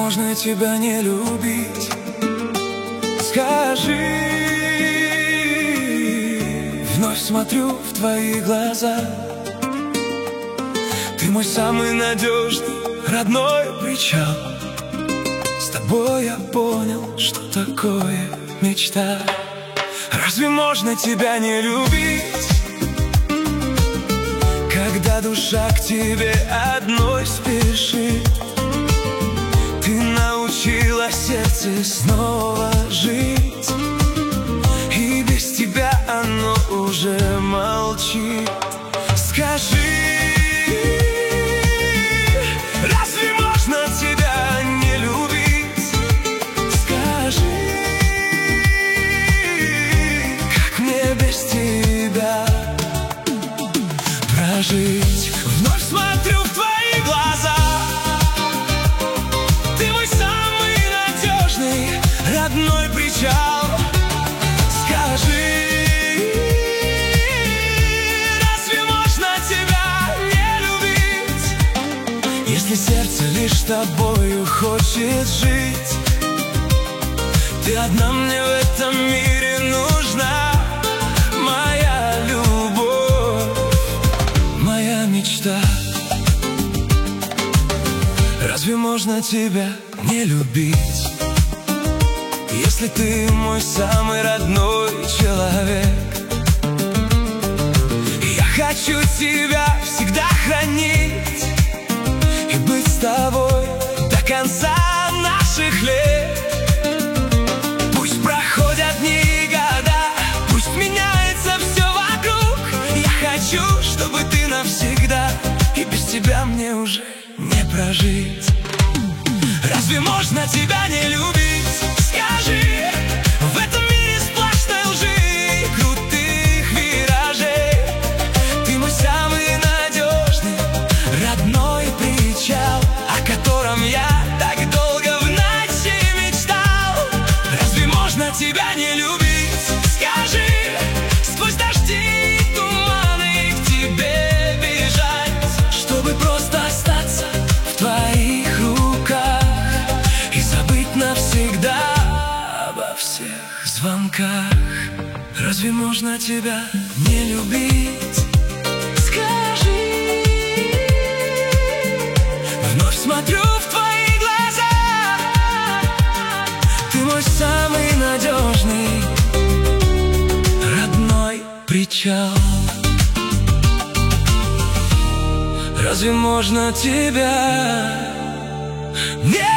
можно тебя не любить? Скажи. Вновь смотрю в твои глаза. Ты мой самый надежный, родной причал. С тобой я понял, что такое мечта. Разве можно тебя не любить, когда душа к тебе одной спешит? Ты научила сердце снова жить, и без тебя оно уже молчит. Скажи, разве можно тебя не любить? Скажи, как мне без тебя прожить? Вновь смотрю в твои глаза. Ты мой самый надежный, родной причал. Скажи, разве можно тебя не любить, если сердце лишь тобою хочет жить? Ты одна мне в этом мире нужна, моя любовь, моя мечта. Разве можно тебя не любить, если ты мой самый родной человек? Я хочу тебя всегда хранить и быть с тобой до конца наших лет. Пусть проходят дни и года, пусть меняется все вокруг. Я хочу, чтобы ты навсегда, и без тебя мне уже не прожить. Разве можно тебя не любить? Скажи, в этом мире сплошной лжи и крутых виражей. Ты мой самый надежный, родной причал, о котором я так долго в ночи мечтал. Разве можно тебя не любить? Скажи, сквозь дожди и туманы к тебе бежать, чтобы просто остаться в твоих руках и забыть навсегда обо всех звонках. Разве можно тебя не любить? Скажи. Вновь смотрю в твои глаза. Ты мой самый надежный, родной причал. Разве можно тебя не